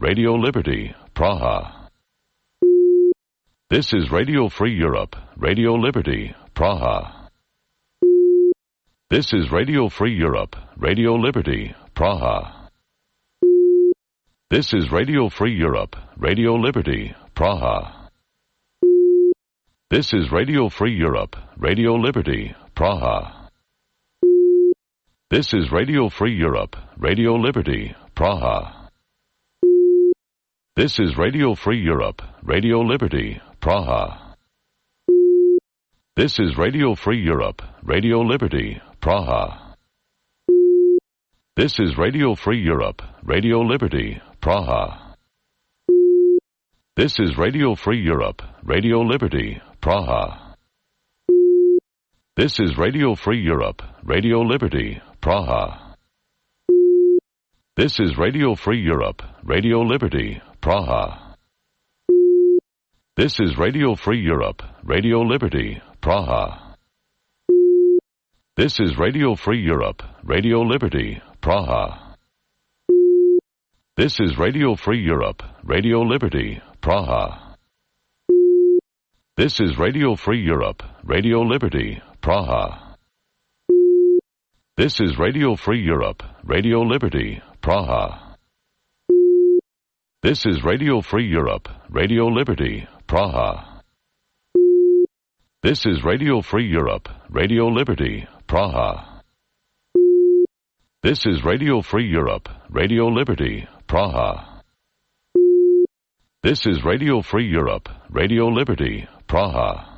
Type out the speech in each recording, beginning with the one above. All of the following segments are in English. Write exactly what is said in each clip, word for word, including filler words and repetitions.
Radio Liberty, Praha. This is Radio Free Europe, Radio Liberty, Praha. This is Radio Free Europe, Radio Liberty, Praha. This is Radio Free Europe, Radio Liberty, Praha. This is Radio Free Europe, Radio Liberty, Praha. This is Radio Free Europe, Radio Liberty, Praha. This is Radio Free Europe, Radio Liberty, Praha. This is Radio Free Europe, Radio Liberty, Praha. This is Radio Free Europe, Radio Liberty, Praha. This is Radio Free Europe, Radio Liberty, Praha. This is Radio Free Europe, Radio Liberty, Praha. This is Radio Free Europe, Radio Liberty, Praha. This is Radio Free Europe, Radio Liberty, Praha. This is Radio Free Europe, Radio Liberty, Praha. This is Radio Free Europe, Radio Liberty, Praha. This is Radio Free Europe, Radio Liberty, Praha. This is Radio Free Europe, Radio Liberty, Praha. This is Radio Free Europe, Radio Liberty, Praha. This is Radio Free Europe, Radio Liberty, Praha. This is Radio Free Europe, Radio Liberty, Praha. This is Radio Free Europe, Radio Liberty, Praha.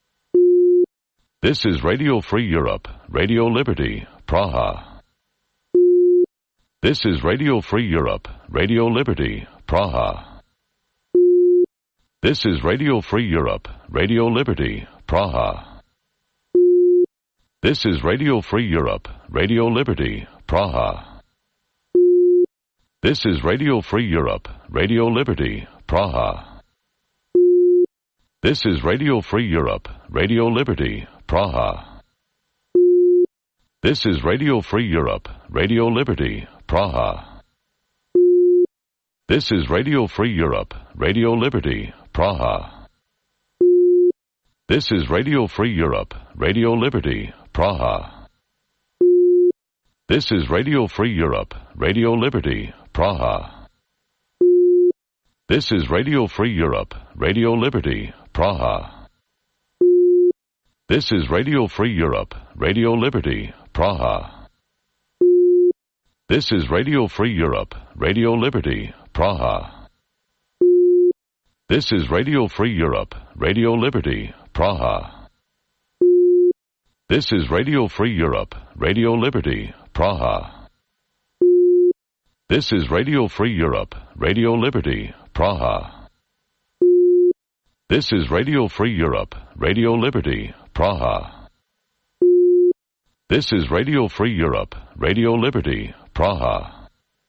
This is Radio Free Europe, Radio Liberty, Praha. This is Radio Free Europe, Radio Liberty, Praha. This is Radio Free Europe, Radio Liberty, Praha. This is Radio Free Europe, Radio Liberty, Praha. This is Radio Free Europe, Radio Liberty, Praha. This is Radio Free Europe, Radio Liberty, Praha. This is Radio Free Europe, Radio Liberty, Praha. This is Radio Free Europe, Radio Liberty, Praha. This is Radio Free Europe, Radio Liberty, Praha. This is Radio Free Europe, Radio Liberty, Praha. This is Radio Free Europe, Radio Liberty, Praha. This is Radio Free Europe, Radio Liberty, Praha. This is Radio Free Europe, Radio Liberty, Praha. This is Radio Free Europe, Radio Liberty, Praha. This is Radio Free Europe, Radio Liberty, Praha. This is Radio Free Europe, Radio Liberty, Praha. This is Radio Free Europe, Radio Liberty, Praha. This is Radio Free Europe, Radio Liberty, Praha.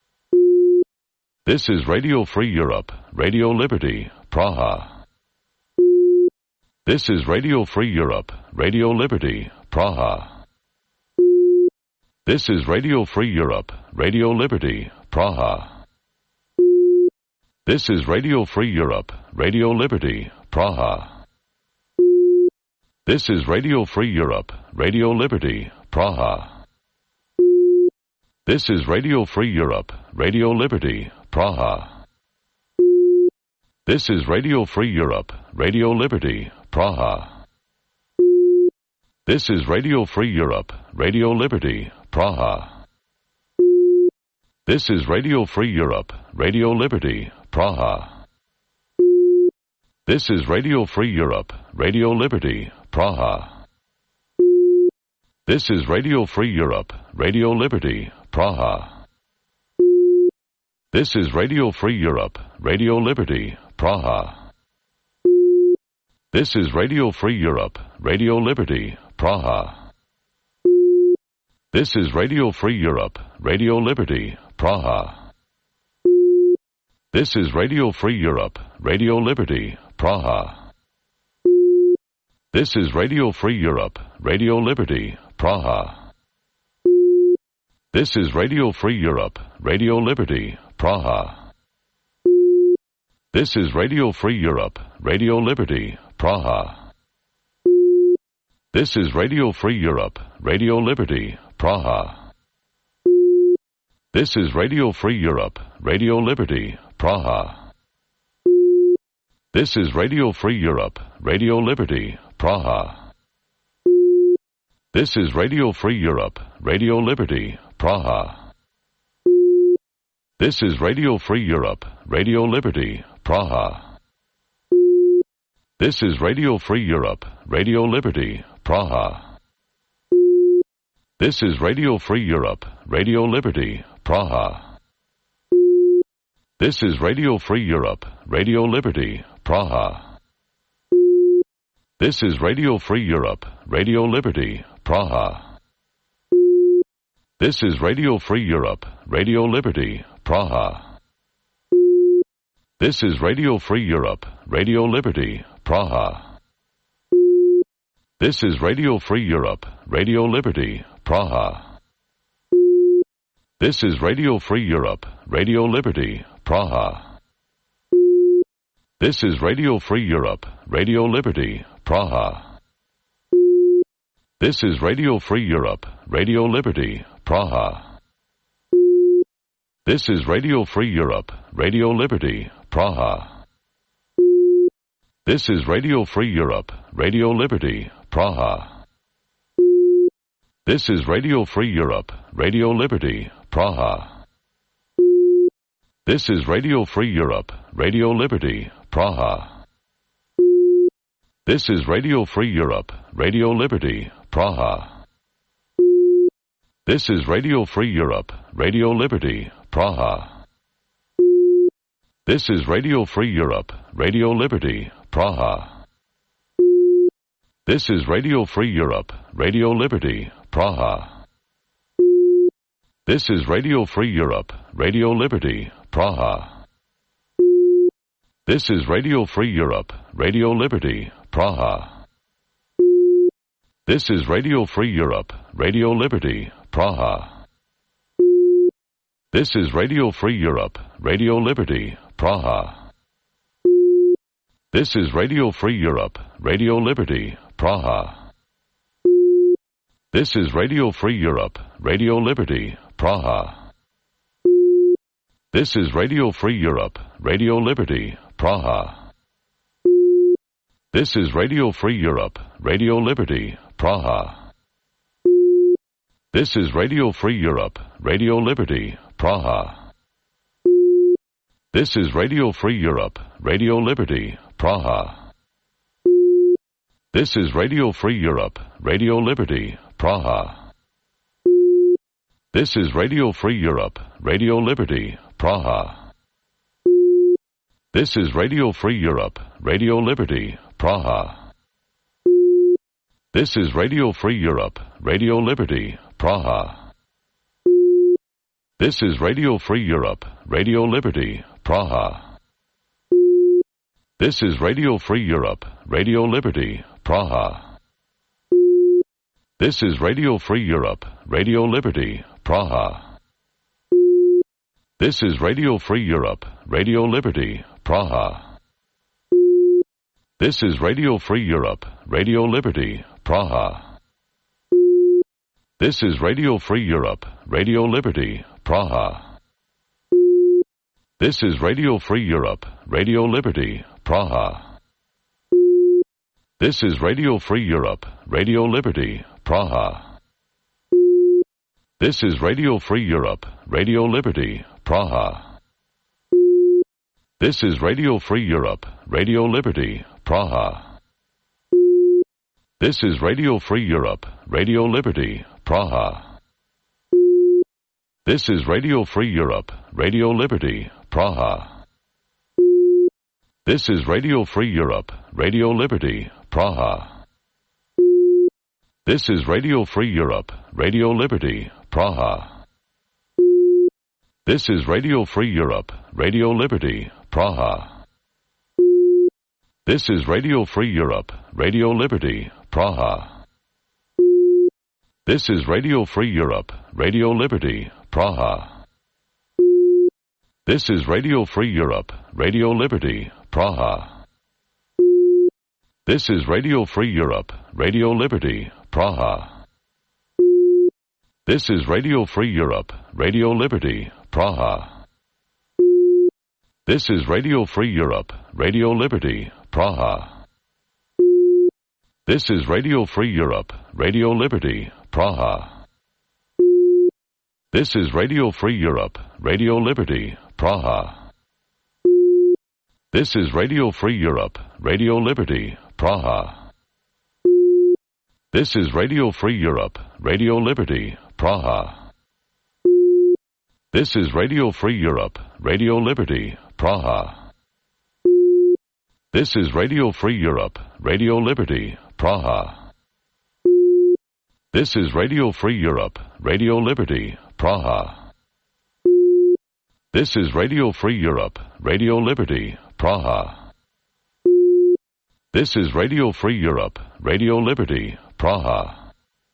This is Radio Free Europe, Radio Liberty, Praha. This is Radio Free Europe, Radio Liberty, Praha. This is Radio Free Europe, Radio Liberty, Praha. This is Radio Free Europe, Radio Liberty, Praha. This is Radio Free Europe, Radio Liberty, Praha. This is Radio Free Europe, Radio Liberty, Praha. This is Radio Free Europe, Radio Liberty, Praha. This is Radio Free Europe, Radio Liberty, Praha. This is Radio Free Europe, Radio Liberty, Praha. This is Radio Free Europe, Radio Liberty, Praha. This is Radio Free Europe, Radio Liberty, Praha. This is Radio Free Europe, Radio Liberty, Praha. This is Radio Free Europe, Radio Liberty, Praha. This is Radio Free Europe, Radio Liberty, Praha. This is Radio Free Europe, Radio Liberty, Praha. This is Radio Free Europe, Radio Liberty, Praha. This is Radio Free Europe, Radio Liberty, Praha. This is Radio Free Europe, Radio Liberty, Praha. This is Radio Free Europe, Radio Liberty, Praha. This is Radio Free Europe, Radio Liberty, Praha. This is Radio Free Europe, Radio Liberty, Praha. This is Radio Free Europe, Radio Liberty, Praha. This is Radio Free Europe, Radio Liberty, Praha. This is Radio Free Europe, Radio Liberty, Praha. This is Radio Free Europe, Radio Liberty, Praha. This is Radio Free Europe, Radio Liberty, Praha. This is Radio Free Europe, Radio Liberty, Praha. This is Radio Free Europe, Radio Liberty, Praha. This is Radio Free Europe, Radio Liberty, Praha. This is Radio Free Europe, Radio Liberty, Praha. This is Radio Free Europe, Radio Liberty, Praha. This is Radio Free Europe, Radio Liberty, Praha. This is Radio Free Europe, Radio Liberty, Praha. This is Radio Free Europe, Radio Liberty, Praha. This is Radio Free Europe, Radio Liberty, Praha. This is Radio Free Europe, Radio Liberty, Praha. This is Radio Free Europe, Radio Liberty, Praha. This is Radio Free Europe, Radio Liberty, Praha. This is Radio Free Europe, Radio Liberty, Praha. This is Radio Free Europe, Radio Liberty, Praha. This is Radio Free Europe, Radio Liberty, Praha. This is Radio Free Europe, Radio Liberty, Praha. This is Radio Free Europe, Radio Liberty, Praha. This is Radio Free Europe, Radio Liberty, Praha. This is Radio Free Europe, Radio Liberty, Praha. This is Radio Free Europe, Radio Liberty, Praha. This is Radio Free Europe, Radio Liberty, Praha. This is Radio Free Europe, Radio Liberty, Praha. This is Radio Free Europe, Radio Liberty, Praha. This is Radio Free Europe, Radio Liberty, Praha. This is Radio Free Europe, Radio Liberty, Praha. This is Radio Free Europe, Radio Liberty, Praha. This is Radio Free Europe, Radio Liberty, Praha. This is Radio Free Europe, Radio Liberty, Praha. This is Radio Free Europe, Radio Liberty, Praha. This is Radio Free Europe, Radio Liberty, Praha. This is Radio Free Europe, Radio Liberty, Praha. This is Radio Free Europe, Radio Liberty, Praha. This is Radio Free Europe, Radio Liberty, Praha. This is Radio Free Europe, Radio Liberty, Praha. This is Radio Free Europe, Radio Liberty, Praha. This is Radio Free Europe, Radio Liberty, Praha. This is Radio Free Europe, Radio Liberty, Praha. This is Radio Free Europe, Radio Liberty, Praha. This is Radio Free Europe, Radio Liberty, Praha. This is Radio Free Europe, Radio Liberty, Praha. This is Radio Free Europe, Radio Liberty, Praha. This is Radio Free Europe, Radio Liberty, Praha. This is Radio Free Europe, Radio Liberty, Praha. This is Radio Free Europe, Radio Liberty, Praha. This is Radio Free Europe, Radio Liberty, Praha. This is Radio Free Europe, Radio Liberty, Praha. This is Radio Free Europe, Radio Liberty, Praha. This is Radio Free Europe, Radio Liberty, Praha. This is Radio Free Europe, Radio Liberty, Praha. This is Radio Free Europe, Radio Liberty, Praha. This is Radio Free Europe, Radio Liberty, Praha. This is Radio Free Europe, Radio Liberty, Praha. This is Radio Free Europe, Radio Liberty, Praha. This is Radio Free Europe, Radio Liberty, Praha. This is Radio Free Europe, Radio Liberty, Praha. This is Radio Free Europe, Radio Liberty, Praha. This is Radio Free Europe, Radio Liberty, Praha. This is Radio Free Europe, Radio Liberty, Praha. This is Radio Free Europe, Radio Liberty, Praha.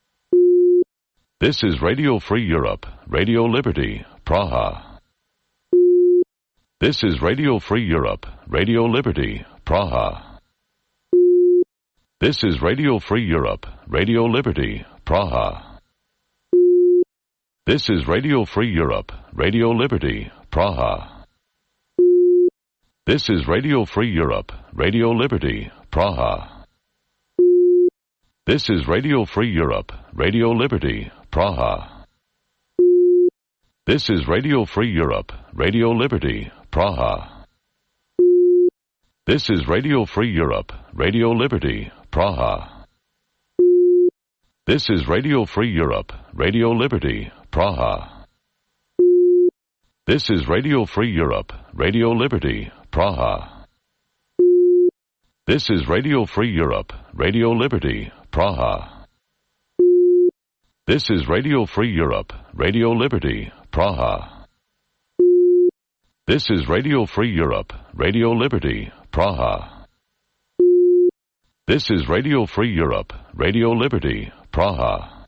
This is Radio Free Europe, Radio Liberty, Praha. This is Radio Free Europe, Radio Liberty, Praha. This is Radio Free Europe, Radio Liberty, Praha. This is Radio Free Europe, Radio Liberty, Praha. This is Radio Free Europe, Radio Liberty, Praha. This is Radio Free Europe, Radio Liberty, Praha. This is Radio Free Europe, Radio Liberty, Praha. This is Radio Free Europe, Radio Liberty, Praha. This is Radio Free Europe, Radio Liberty, Praha. This is Radio Free Europe, Radio Liberty, Praha. This is Radio Free Europe, Radio Liberty, Praha. This is Radio Free Europe, Radio Liberty, Praha. This is Radio Free Europe, Radio Liberty, Praha. This is Radio Free Europe, Radio Liberty, Praha.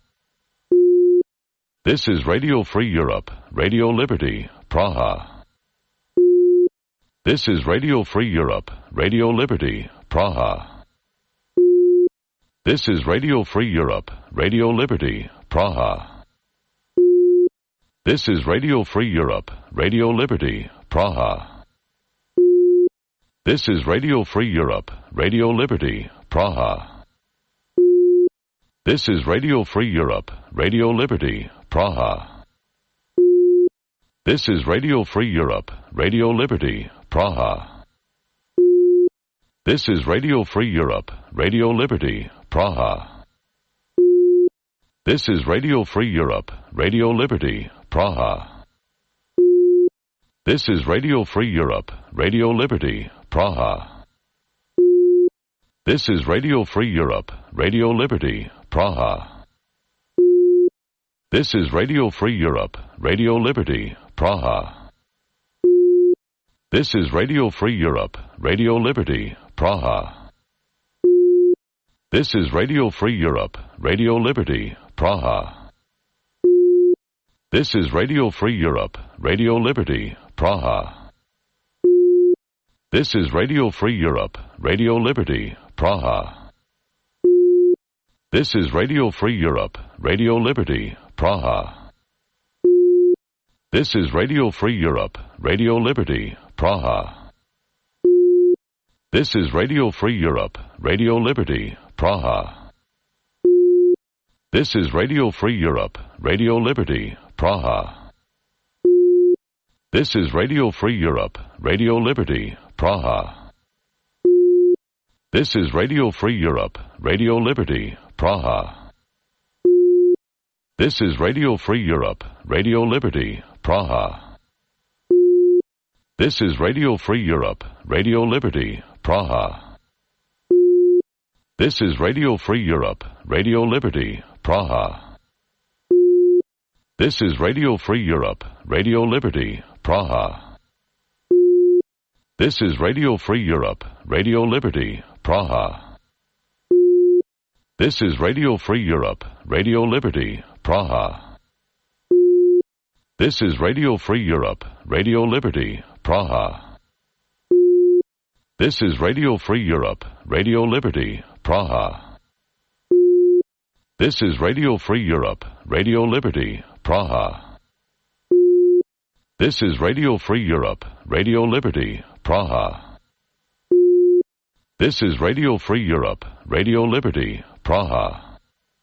This is Radio Free Europe, Radio Liberty, Praha. This is Radio Free Europe, Radio Liberty, Praha. This is Radio Free Europe, Radio Liberty, Praha. This is Radio Free Europe, Radio Liberty, Praha. This is Radio Free Europe, Radio Liberty, Praha. This is Radio Free Europe, Radio Liberty, Praha. This is Radio Free Europe, Radio Liberty, Praha. This is Radio Free Europe, Radio Liberty, Praha. This is Radio Free Europe, Radio Liberty, Praha. This is Radio Free Europe, Radio Liberty, Praha. This is Radio Free Europe, Radio Liberty, Praha. This is Radio Free Europe, Radio Liberty, Praha. This is Radio Free Europe, Radio Liberty, Praha. This is Radio Free Europe, Radio Liberty, Praha. This is Radio Free Europe, Radio Liberty, Praha. This is Radio Free Europe, Radio Liberty, Praha. This is Radio Free Europe, Radio Liberty, Praha. This is Radio Free Europe, Radio Liberty, Praha. This is Radio Free Europe, Radio Liberty, Praha. This is Radio Free Europe, Radio Liberty, Praha. This is Radio Free Europe, Radio Liberty, Praha. This is Radio Free Europe, Radio Liberty, Praha. This is Radio Free Europe, Radio Liberty, Praha. This is Radio Free Europe, Radio Liberty, Praha. This is Radio Free Europe, Radio Liberty, Praha. This is Radio Free Europe, Radio Liberty, Praha. This is Radio Free Europe, Radio Liberty, Praha. This is Radio Free Europe, Radio Liberty, Praha. This is Radio Free Europe, Radio Liberty, Praha. This is Radio Free Europe, Radio Liberty, Praha. This is Radio Free Europe, Radio Liberty, Praha. This is Radio Free Europe, Radio Liberty, Praha. This is Radio Free Europe, Radio Liberty, Praha.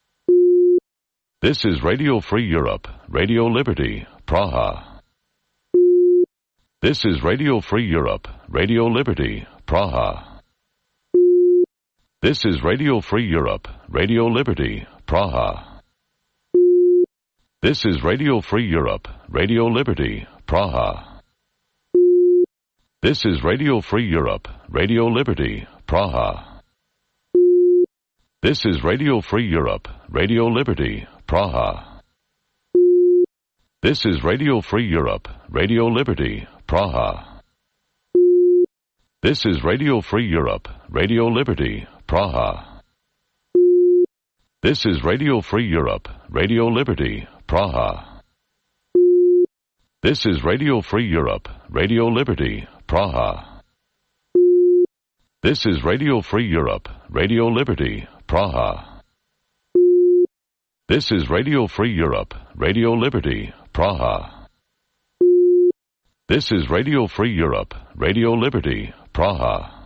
This is Radio Free Europe, Radio Liberty, Praha. This is Radio Free Europe, Radio Liberty, Praha. This is Radio Free Europe, Radio Liberty, Praha. This is Radio Free Europe, Radio Liberty, Praha. This is Radio Free Europe, Radio Liberty, Praha. This is Radio Free Europe, Radio Liberty, Praha. This is Radio Free Europe, Radio Liberty, Praha. This is Radio Free Europe, Radio Liberty, Praha. This is Radio Free Europe, Radio Liberty, Praha. This is Radio Free Europe, Radio Liberty, Praha. This is Radio Free Europe, Radio Liberty, Praha. This is Radio Free Europe, Radio Liberty, Praha. This is Radio Free Europe, Radio Liberty, Praha.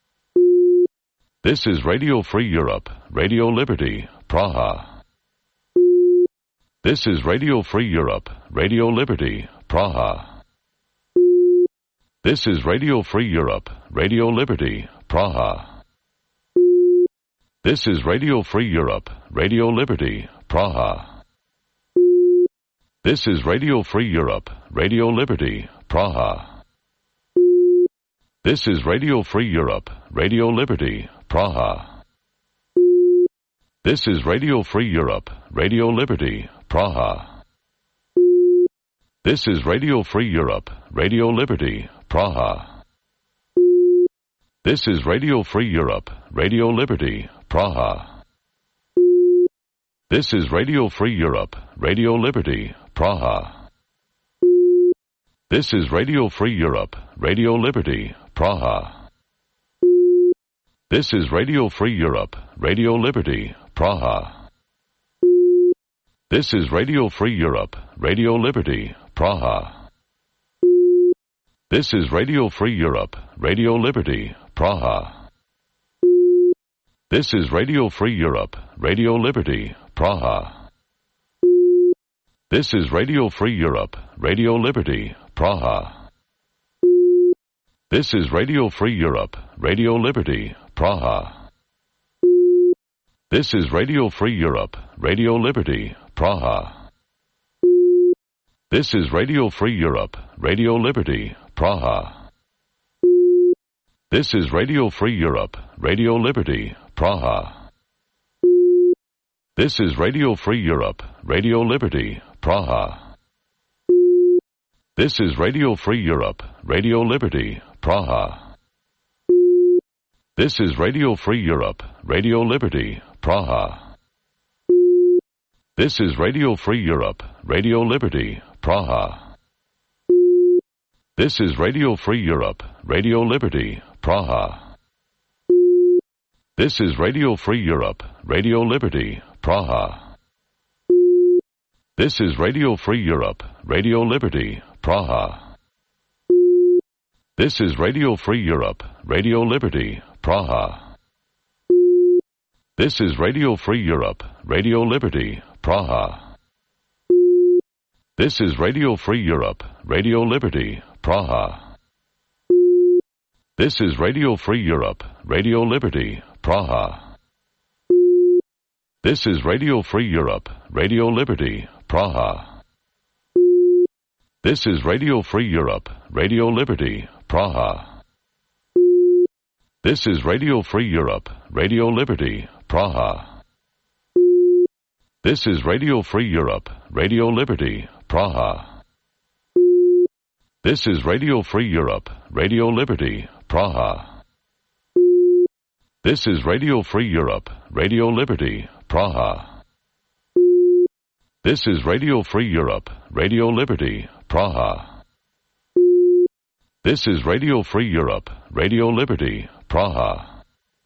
This is Radio Free Europe, Radio Liberty, Praha. This is Radio Free Europe, Radio Liberty, Praha. This is Radio Free Europe, Radio Liberty, Praha. This is Radio Free Europe, Radio Liberty, Praha. This is Radio Free Europe, Radio Liberty, Praha. This is Radio Free Europe, Radio Liberty, Praha. This is Radio Free Europe, Radio Liberty, Praha. This is Radio Free Europe, Radio Liberty, Praha. This is Radio Free Europe, Radio Liberty, Praha. This is Radio Free Europe, Radio Liberty, Praha. This is Radio Free Europe, Radio Liberty, Praha. This is Radio Free Europe, Radio Liberty, Praha. This is Radio Free Europe, Radio Liberty, Praha. This is Radio Free Europe, Radio Liberty, Praha. This is Radio Free Europe, Radio Liberty, Praha. This is Radio Free Europe, Radio Liberty, Praha. This is Radio Free Europe, Radio Liberty, Praha. This is Radio Free Europe, Radio Liberty, Praha. This is Radio Free Europe, Radio Liberty, Praha. This is Radio Free Europe, Radio Liberty, Praha. This is Radio Free Europe, Radio Liberty, Praha. This is Radio Free Europe, Radio Liberty, Praha. This is Radio Free Europe, Radio Liberty, Praha. This is Radio Free Europe, Radio Liberty, Praha. This is Radio Free Europe, Radio Liberty, Praha. This is Radio Free Europe, Radio Liberty, Praha. This is Radio Free Europe, Radio Liberty, Praha. This is Radio Free Europe, Radio Liberty, Praha. This is Radio Free Europe, Radio Liberty, Praha. This is Radio Free Europe, Radio Liberty, Praha. This is Radio Free Europe, Radio Liberty, Praha. This is Radio Free Europe, Radio Liberty, Praha. This is Radio Free Europe, Radio Liberty, Praha. This is Radio Free Europe, Radio Liberty, Praha. This is Radio Free Europe, Radio Liberty, Praha. This is Radio Free Europe, Radio Liberty, Praha. This is Radio Free Europe, Radio Liberty, Praha. This is Radio Free Europe, Radio Liberty, Praha. This is Radio Free Europe, Radio Liberty, Praha.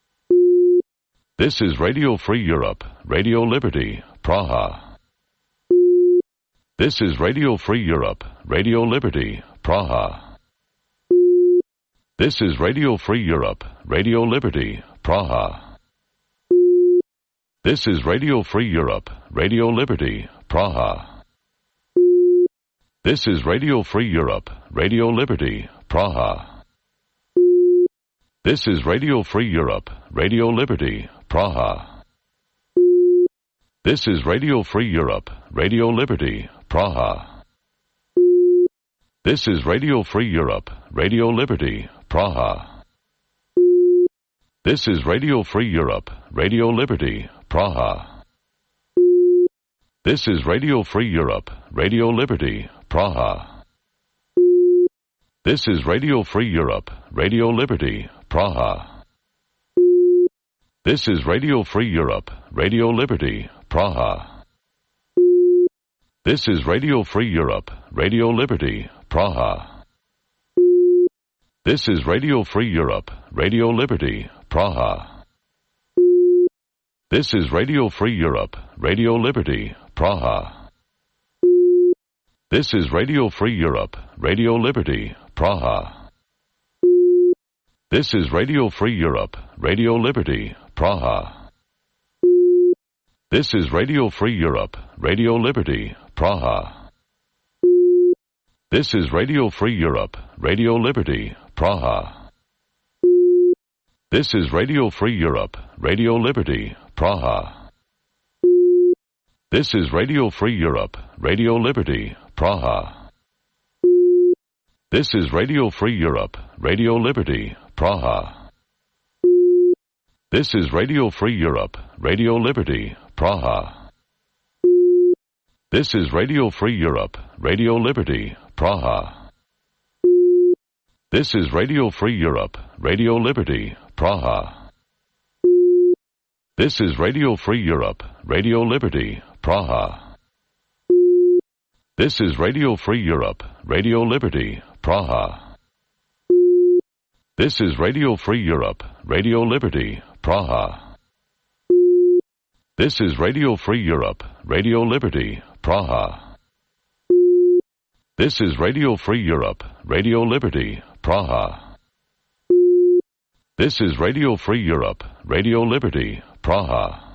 This is Radio Free Europe, Radio Liberty, Praha. This is Radio Free Europe, Radio Liberty, Praha. This is Radio Free Europe, Radio Liberty, Praha. This is Radio Free Europe, Radio Liberty, Praha. This is Radio Free Europe, Radio Liberty, Praha. This is Radio Free Europe, Radio Liberty, Praha. This is Radio Free Europe, Radio Liberty, Praha. This is Radio Free Europe, Radio Liberty, Praha. This is Radio Free Europe, Radio Liberty, Praha. This is Radio Free Europe, Radio Liberty, Praha. This is Radio Free Europe, Radio Liberty, Praha. This is Radio Free Europe, Radio Liberty, Praha. This is Radio Free Europe, Radio Liberty, Praha. This is Radio Free Europe, Radio Liberty, Praha. This is Radio Free Europe, Radio Liberty, Praha. This is Radio Free Europe, Radio Liberty, Praha. This is Radio Free Europe, Radio Liberty, Praha. This is Radio Free Europe, Radio Liberty, Praha. This is Radio Free Europe, Radio Liberty, Praha. This is Radio Free Europe, Radio Liberty, Praha. This is Radio Free Europe, Radio Liberty, Praha. This is Radio Free Europe, Radio Liberty, Praha. This is Radio Free Europe, Radio Liberty, Praha. This is Radio Free Europe, Radio Liberty, Praha. This is Radio Free Europe, Radio Liberty, Praha. This is Radio Free Europe, Radio Liberty, Praha. This is Radio Free Europe, Radio Liberty, Praha. This is Radio Free Europe, Radio Liberty, Praha. This is Radio Free Europe, Radio Liberty, Praha. This is Radio Free Europe, Radio Liberty, Praha. This is Radio Free Europe, Radio Liberty, Praha.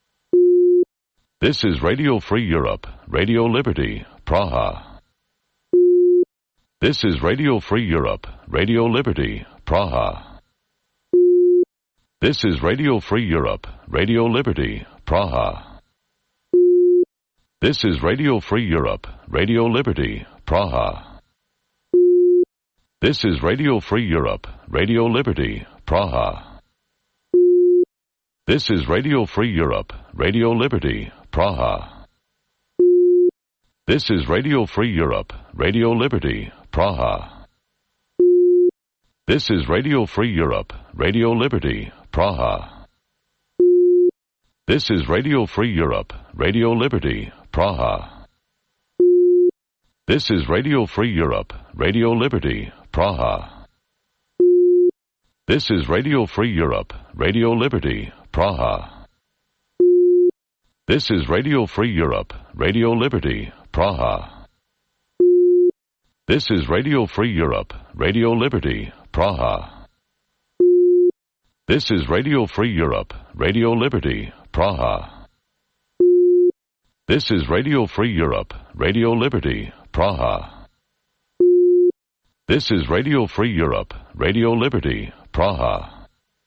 This is Radio Free Europe, Radio Liberty, Praha. This is Radio Free Europe, Radio Liberty, Praha. This is Radio Free Europe, Radio Liberty, Praha. This is Radio Free Europe, Radio Liberty, Praha. This is Radio Free Europe, Radio Liberty, Praha. This is Radio Free Europe, Radio Liberty, Praha. This is Radio Free Europe, Radio Liberty, Praha. This is Radio Free Europe, Radio Liberty, Praha. This is Radio Free Europe, Radio Liberty, Praha. This is Radio Free Europe, Radio Liberty, Praha. This is Radio Free Europe, Radio Liberty, Praha. This is Radio Free Europe, Radio Liberty, Praha. This is Radio Free Europe, Radio Liberty, Praha. This is Radio Free Europe, Radio Liberty, Praha. This is Radio Free Europe, Radio Liberty, Praha. This is Radio Free Europe, Radio Liberty, Praha.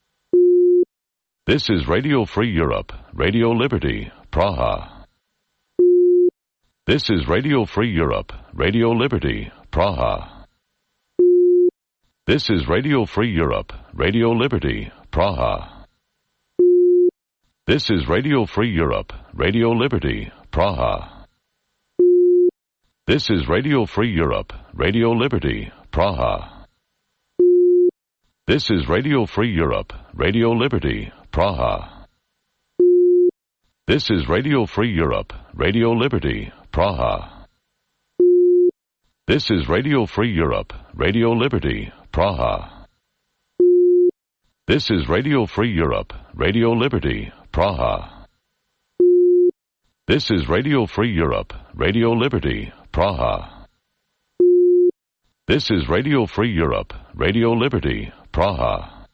This is Radio Free Europe, Radio Liberty, Praha. This is Radio Free Europe, Radio Liberty, Praha. This is Radio Free Europe, Radio Liberty, Praha. This is Radio Free Europe, Radio Liberty, Praha. This is Radio Free Europe, Radio Liberty, Praha. This is Radio Free Europe, Radio Liberty, Praha. This is Radio Free Europe, Radio Liberty, Praha. This is Radio Free Europe, Radio Liberty, Praha. This is Radio Free Europe, Radio Liberty, Praha. This is Radio Free Europe, Radio Liberty, Praha. This is Radio Free Europe, Radio Liberty, Praha.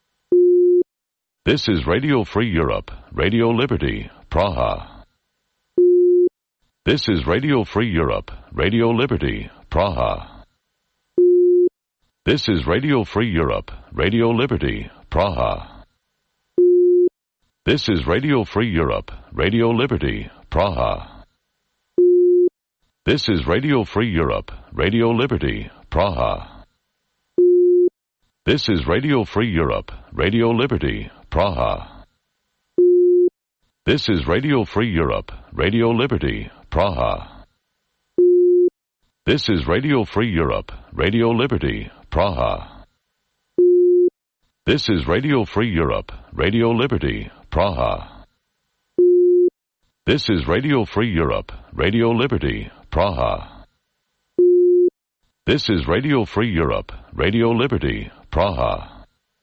This is Radio Free Europe, Radio Liberty, Praha. This is Radio Free Europe, Radio Liberty, Praha. This is Radio Free Europe, Radio Liberty, Praha. This is Radio Free Europe, Radio Liberty, Praha. This is Radio Free Europe, Radio Liberty, Praha. This is Radio Free Europe, Radio Liberty, Praha. This is Radio Free Europe, Radio Liberty, Praha. This is Radio Free Europe, Radio Liberty, Praha. This is Radio Free Europe, Radio Liberty, Praha. This is Radio Free Europe, Radio Liberty, Praha. This is Radio Free Europe, Radio Liberty, Praha.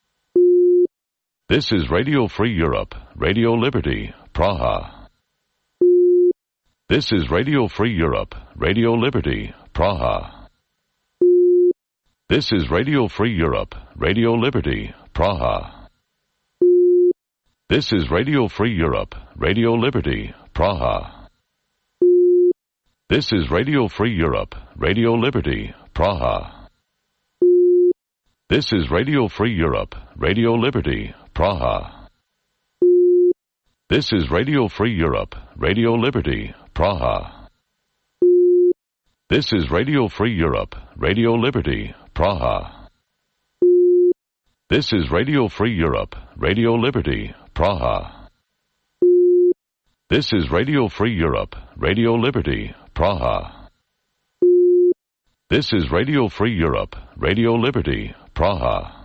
This is Radio Free Europe, Radio Liberty, Praha. This is Radio Free Europe, Radio Liberty, Praha. This is Radio Free Europe, Radio Liberty, Praha. This is Radio Free Europe, Radio Liberty, Praha. This is Radio Free Europe, Radio Liberty, Praha. This is Radio Free Europe, Radio Liberty, Praha. This is Radio Free Europe, Radio Liberty, Praha. This is Radio Free Europe, Radio Liberty, Praha. This is Radio Free Europe, Radio Liberty, Praha. This is Radio Free Europe, Radio Liberty, Praha. This is Radio Free Europe, Radio Liberty, Praha.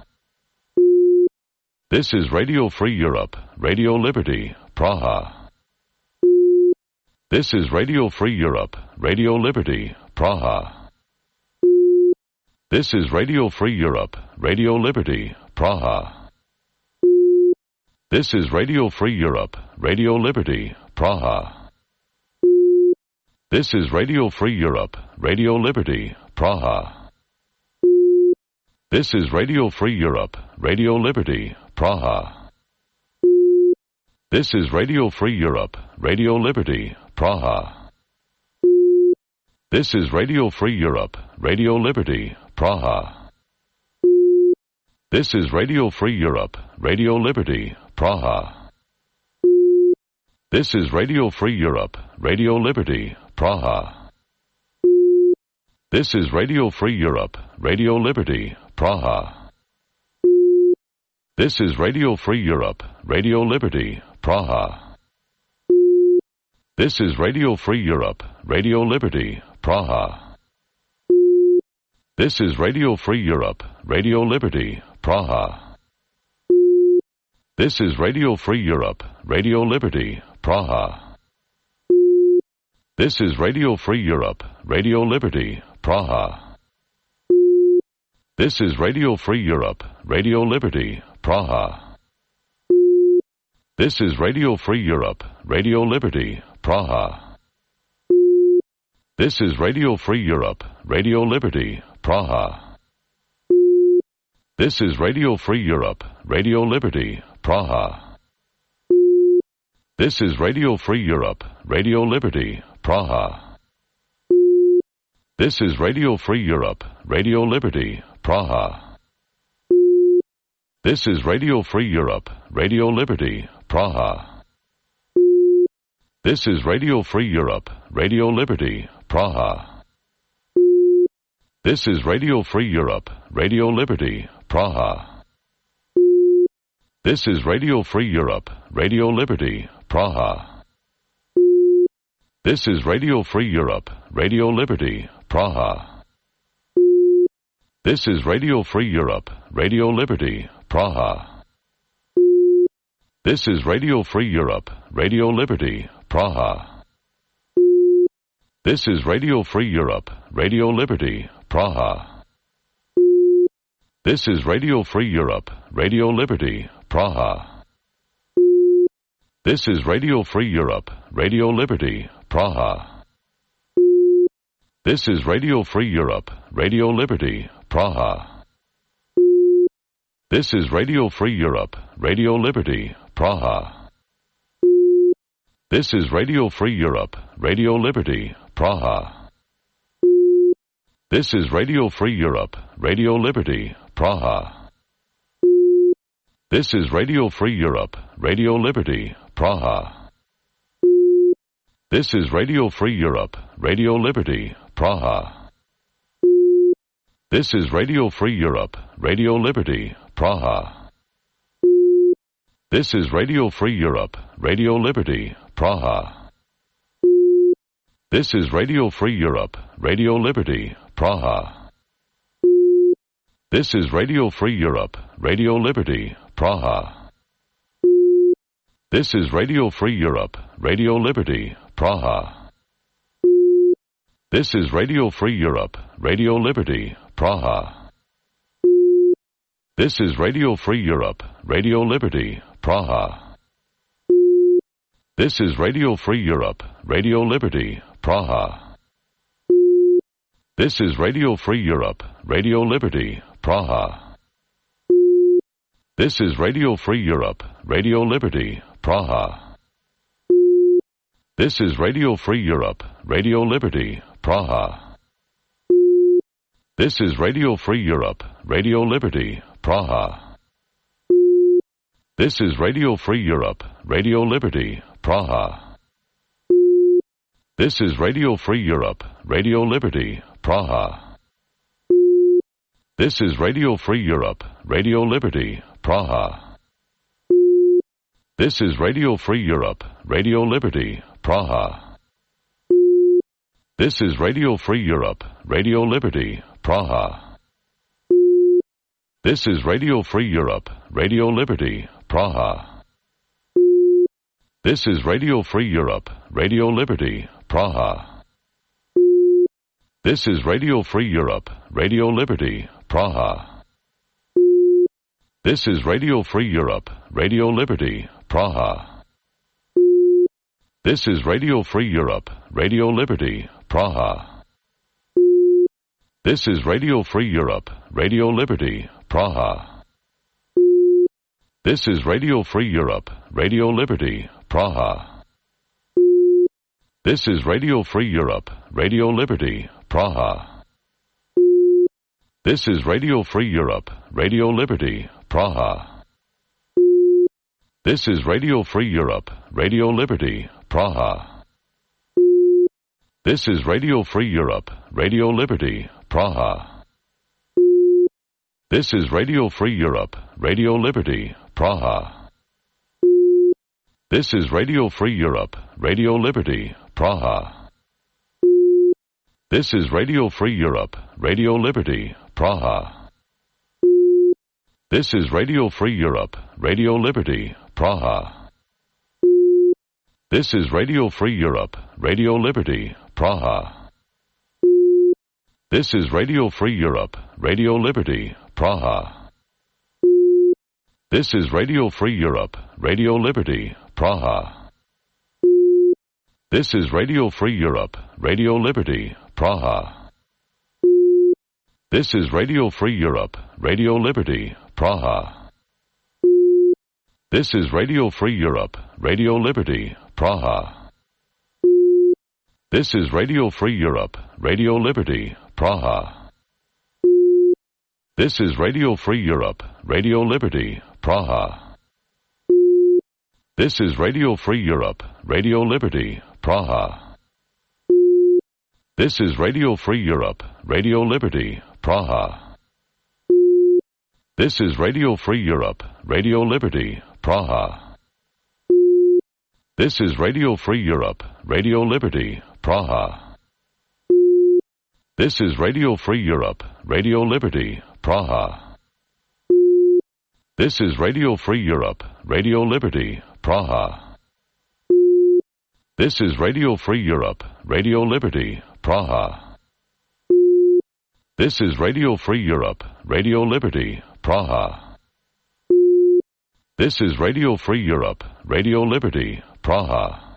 This is Radio Free Europe, Radio Liberty, Praha. This is Radio Free Europe, Radio Liberty, Praha. This is Radio Free Europe, Radio Liberty, Praha. This is Radio Free Europe, Radio Liberty, Praha. This is Radio Free Europe, Radio Liberty, Praha. This is Radio Free Europe, Radio Liberty, Praha. This is Radio Free Europe, Radio Liberty, Praha. This is Radio Free Europe, Radio Liberty, Praha. This is Radio Free Europe, Radio Liberty, Praha. This is Radio Free Europe, Radio Liberty, Praha. This is Radio Free Europe, Radio Liberty, Praha. This is Radio Free Europe, Radio Liberty, Praha. This is Radio Free Europe, Radio Liberty, Praha. This is Radio Free Europe, Radio Liberty, Praha. This is Radio Free Europe, Radio Liberty, Praha. This is Radio Free Europe, Radio Liberty, Praha. This is Radio Free Europe, Radio Liberty, Praha. This is Radio Free Europe, Radio Liberty, Praha. This is Radio Free Europe, Radio Liberty, Praha. This is Radio Free Europe, Radio Liberty, Praha. This is Radio Free Europe, Radio Liberty, Praha. This is Radio Free Europe, Radio Liberty, Praha. This is Radio Free Europe, Radio Liberty, Praha. This is Radio Free Europe, Radio Liberty, Praha. This is Radio Free Europe, Radio Liberty, Praha. This is Radio Free Europe, Radio Liberty, Praha. This is Radio Free Europe, Radio Liberty, Praha. This is Radio Free Europe, Radio Liberty, Praha. This is Radio Free Europe, Radio Liberty, Praha. This is Radio Free Europe, Radio Liberty, Praha. This is Radio Free Europe, Radio Liberty, Praha. This is Radio Free Europe, Radio Liberty, Praha. This is Radio Free Europe, Radio Liberty, Praha. This is Radio Free Europe, Radio Liberty, Praha. This is Radio Free Europe, Radio Liberty, Praha. This is Radio Free Europe, Radio Liberty, Praha. This is Radio Free Europe, Radio Liberty, Praha. This is Radio Free Europe, Radio Liberty, Praha. This is Radio Free Europe, Radio Liberty, Praha. This is Radio Free Europe, Radio Liberty, Praha. This is Radio Free Europe, Radio Liberty, Praha. This is Radio Free Europe, Radio Liberty, Praha. This is Radio Free Europe, Radio Liberty, Praha. This is Radio Free Europe, Radio Liberty, Praha. This is Radio Free Europe, Radio Liberty, Praha. This is Radio Free Europe, Radio Liberty, Praha. This is Radio Free Europe, Radio Liberty, Praha. This is Radio Free Europe, Radio Liberty, Praha. This is Radio Free Europe, Radio Liberty, Praha. This is Radio Free Europe, Radio Liberty, Praha. This is Radio Free Europe, Radio Liberty, Praha. This is Radio Free Europe, Radio Liberty, Praha. This is Radio Free Europe, Radio Liberty, Praha. This is Radio Free Europe, Radio Liberty, Praha. This is Radio Free Europe, Radio Liberty, Praha. This is Radio Free Europe, Radio Liberty, Praha. This is Radio Free Europe, Radio Liberty, Praha. This is Radio Free Europe, Radio Liberty, Praha. This is Radio Free Europe, Radio Liberty, Praha. This is Radio Free Europe, Radio Liberty, Praha. This is Radio Free Europe, Radio Liberty, Praha. This is Radio Free Europe, Radio Liberty, Praha. This is Radio Free Europe, Radio Liberty, Praha. This is Radio Free Europe, Radio Liberty, Praha. This is Radio Free Europe, Radio Liberty, Praha. This is Radio Free Europe, Radio Liberty, Praha. This is Radio Free Europe, Radio Liberty, Praha. This is Radio Free Europe, Radio Liberty, Praha. This is Radio Free Europe, Radio Liberty, Praha. This is Radio Free Europe, Radio Liberty, Praha. This is Radio Free Europe, Radio Liberty, Praha. This is Radio Free Europe, Radio Liberty, Praha. This is Radio Free Europe, Radio Liberty, Praha. This is Radio Free Europe, Radio Liberty, Praha. This is Radio Free Europe, Radio Liberty, Praha. This is Radio Free Europe, Radio Liberty, Praha. This is Radio Free Europe, Radio Liberty, Praha. This is Radio Free Europe, Radio Liberty, Praha. This is Radio Free Europe, Radio Liberty, Praha. This is Radio Free Europe, Radio Liberty, Praha. This is Radio Free Europe, Radio Liberty, Praha. This is Radio Free Europe, Radio Liberty, Praha. This is Radio Free Europe, Radio Liberty, Praha. This is Radio Free Europe, Radio Liberty, Praha. This is Radio Free Europe, Radio Liberty, Praha. This is Radio Free Europe, Radio Liberty, Praha. This is Radio Free Europe, Radio Liberty, Praha.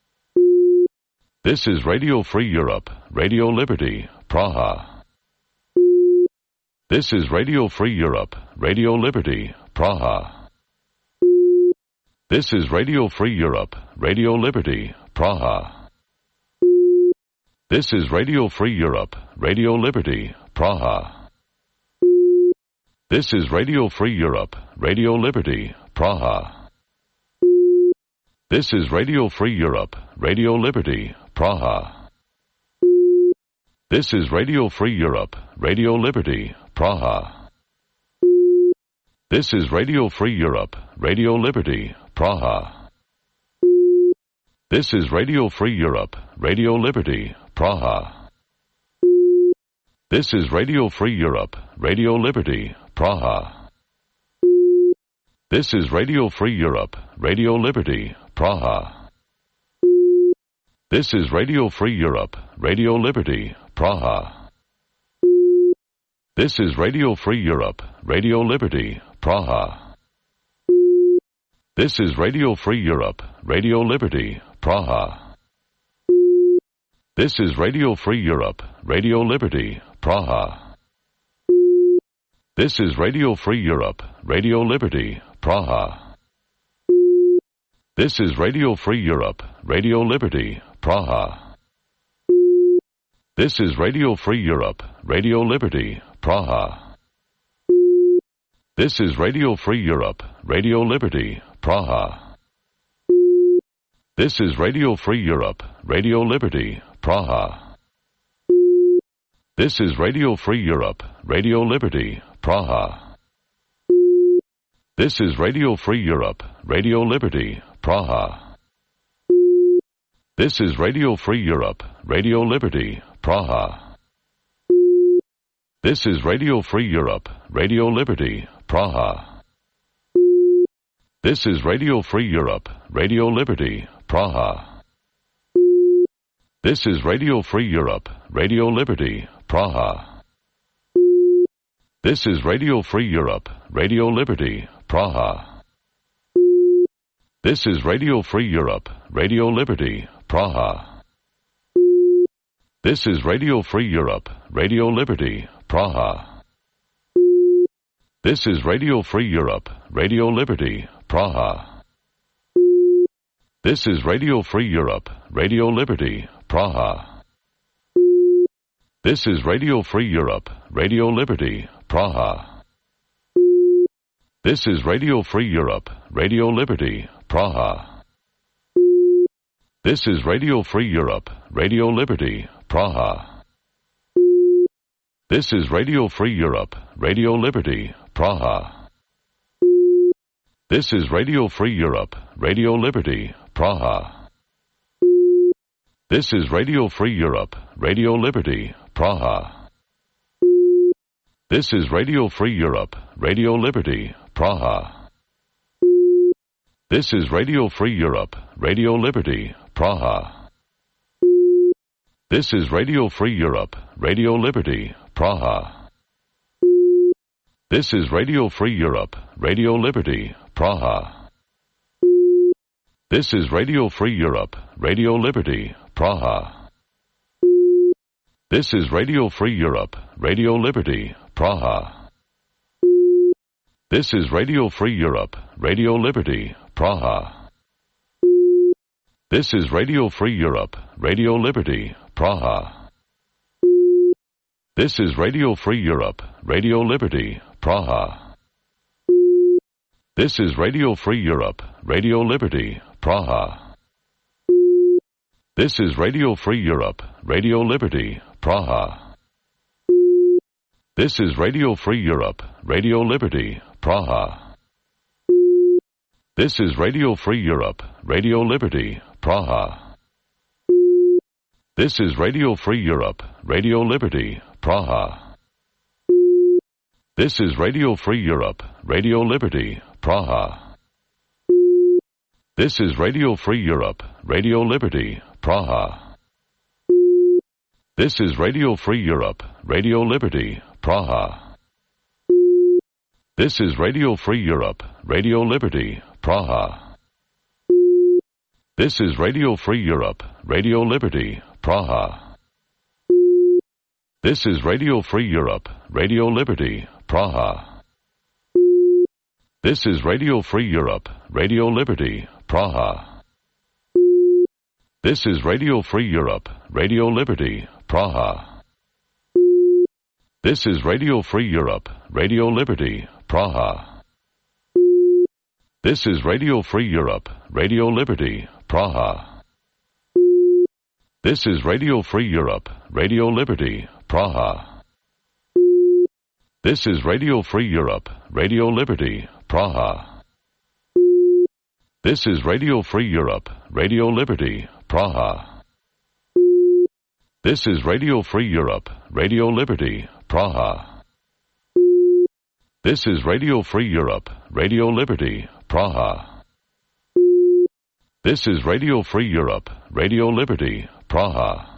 This is Radio Free Europe, Radio Liberty, Praha. This is Radio Free Europe, Radio Liberty, Praha. This is Radio Free Europe, Radio Liberty, Praha. This is Radio Free Europe, Radio Liberty, Praha. This is Radio Free Europe, Radio Liberty, Praha. This is Radio Free Europe, Radio Liberty, Praha. This is Radio Free Europe, Radio Liberty, Praha. This is Radio Free Europe, Radio Liberty, Praha. This is Radio Free Europe, Radio Liberty, Praha. This is Radio Free Europe, Radio Liberty, Praha. This is Radio Free Europe, Radio Liberty, Praha. This is Radio Free Europe, Radio Liberty, Praha. This is Radio Free Europe, Radio Liberty, Praha. This is Radio Free Europe, Radio Liberty, Praha. This is Radio Free Europe, Radio Liberty, Praha. This is Radio Free Europe, Radio Liberty, Praha. This is Radio Free Europe, Radio Liberty, Praha. This is Radio Free Europe, Radio Liberty, Praha. This is Radio Free Europe, Radio Liberty, Praha. This is Radio Free Europe, Radio Liberty, Praha. This is Radio Free Europe, Radio Liberty, Praha. This is Radio Free Europe, Radio Liberty, Praha. This is Radio Free Europe, Radio Liberty, Praha. This is Radio Free Europe, Radio Liberty, Praha. This is Radio Free Europe, Radio Liberty, Praha. This is Radio Free Europe, Radio Liberty, Praha. This is Radio Free Europe, Radio Liberty, Praha. This is Radio Free Europe, Radio Liberty, Praha. This is Radio Free Europe, Radio Liberty, Praha. This is Radio Free Europe, Radio Liberty, Praha. This is Radio Free Europe, Radio Liberty, Praha. This is Radio Free Europe, Radio Liberty, Praha. This is Radio Free Europe, Radio Liberty, Praha. This is Radio Free Europe, Radio Liberty, Praha. This is Radio Free Europe, Radio Liberty, Praha. This is Radio Free Europe, Radio Liberty, Praha. This is Radio Free Europe, Radio Liberty, Praha. This is Radio Free Europe, Radio Liberty, Praha. This is Radio Free Europe, Radio Liberty, Praha. This is Radio Free Europe, Radio Liberty, Praha. This is Radio Free Europe, Radio Liberty, Praha. This is Radio Free Europe, Radio Liberty, Praha. This is Radio Free Europe, Radio Liberty, Praha. This is Radio Free Europe, Radio Liberty, Praha. This is Radio Free Europe, Radio Liberty, Praha. This is Radio Free Europe, Radio Liberty, Praha. This is Radio Free Europe, Radio Liberty, Praha. This is Radio Free Europe, Radio Liberty, Praha. This is Radio Free Europe, Radio Liberty, Praha. This is Radio Free Europe, Radio Liberty, Praha. This is Radio Free Europe, Radio Liberty, Praha. This is Radio Free Europe, Radio Liberty, Praha. This is Radio Free Europe, Radio Liberty, Praha. This is Radio Free Europe, Radio Liberty, Praha. This is Radio Free Europe, Radio Liberty, Praha. This is Radio Free Europe, Radio Liberty, Praha. This is Radio Free Europe, Radio Liberty, Praha. This is Radio Free Europe, Radio Liberty, Praha. This is Radio Free Europe, Radio Liberty, Praha. This is Radio Free Europe, Radio Liberty, Praha. This is Radio Free Europe, Radio Liberty, Praha. This is Radio Free Europe, Radio Liberty, Praha. This is Radio Free Europe, Radio Liberty, Praha. This is Radio Free Europe, Radio Liberty, Praha. This is Radio Free Europe, Radio Liberty, Praha. This is Radio Free Europe, Radio Liberty, Praha. This is Radio Free Europe, Radio Liberty, Praha.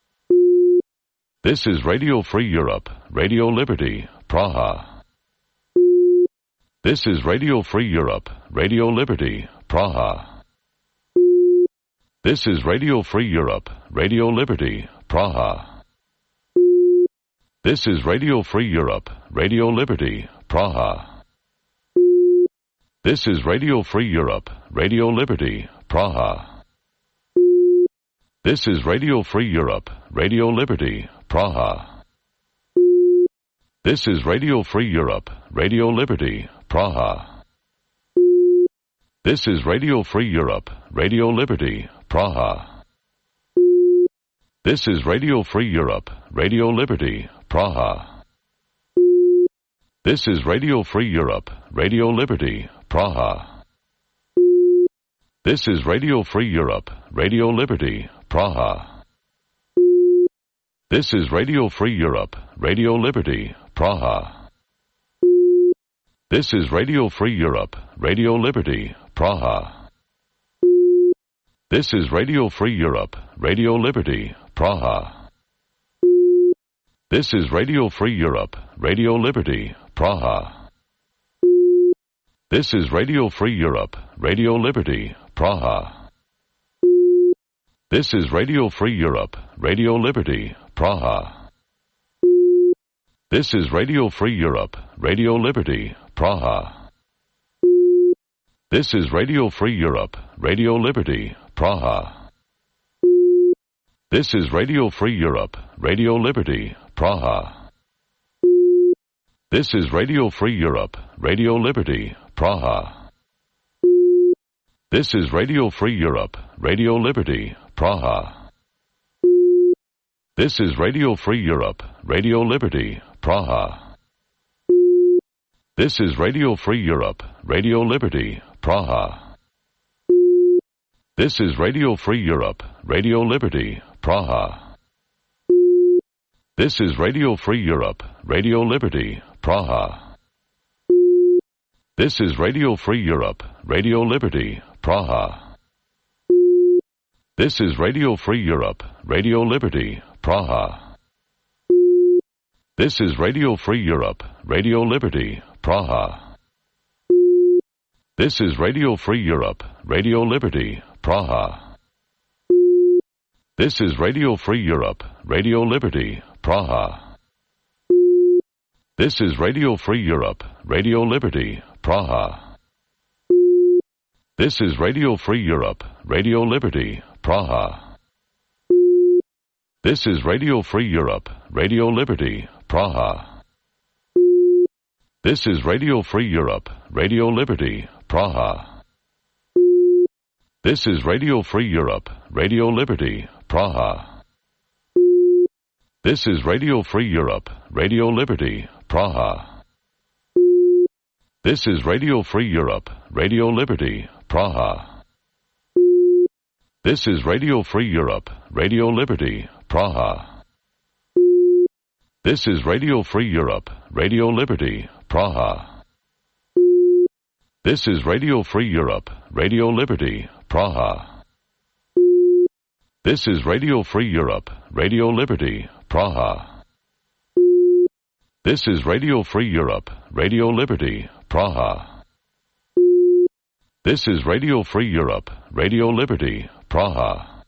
This is Radio Free Europe, Radio Liberty, Praha. This is Radio Free Europe, Radio Liberty, Praha. This is Radio Free Europe, Radio Liberty, Praha. This is Radio Free Europe, Radio Liberty, Praha. This is Radio Free Europe, Radio Liberty, Praha. This is Radio Free Europe, Radio Liberty, Praha. This is Radio Free Europe, Radio Liberty, Praha. This is Radio Free Europe, Radio Liberty, Praha. This is Radio Free Europe, Radio Liberty, Praha. This is Radio Free Europe, Radio Liberty, Praha. This is Radio Free Europe, Radio Liberty, Praha. This is Radio Free Europe, Radio Liberty, Praha. This is Radio Free Europe, Radio Liberty, Praha. This is Radio Free Europe, Radio Liberty, Praha. This is Radio Free Europe, Radio Liberty, Praha. This is Radio Free Europe, Radio Liberty, Praha. This is Radio Free Europe, Radio Liberty, Praha. This is Radio Free Europe, Radio Liberty, Praha. This is Radio Free Europe, Radio Liberty, Praha. This is Radio Free Europe, Radio Liberty, Praha. This is Radio Free Europe, Radio Liberty, Praha. This is Radio Free Europe, Radio Liberty, Praha. This is Radio Free Europe, Radio Liberty, Praha. This is Radio Free Europe, Radio Liberty, Praha. This is Radio Free Europe, Radio Liberty, Praha. This is Radio Free Europe, Radio Liberty, Praha. This is Radio Free Europe, Radio Liberty, Praha. This is Radio Free Europe, Radio Liberty, Praha. This is Radio Free Europe, Radio Liberty, Praha. This is Radio Free Europe, Radio Liberty, Praha. This is Radio Free Europe, Radio Liberty, Praha. This is Radio Free Europe, Radio Liberty, Praha. This is Radio Free Europe, Radio Liberty, Praha. This is Radio Free Europe, Radio Liberty, Praha. This is Radio Free Europe, Radio Liberty, Praha. This is Radio Free Europe, Radio Liberty, Praha. This is Radio Free Europe, Radio Liberty, Praha. This is Radio Free Europe, Radio Liberty, Praha. This is Radio Free Europe, Radio Liberty, Praha. This is Radio Free Europe, Radio Liberty, Praha. This is Radio Free Europe, Radio Liberty, Praha. This is Radio Free Europe, Radio Liberty, Praha. This is Radio Free Europe, Radio Liberty, Praha. This is Radio Free Europe, Radio Liberty, Praha.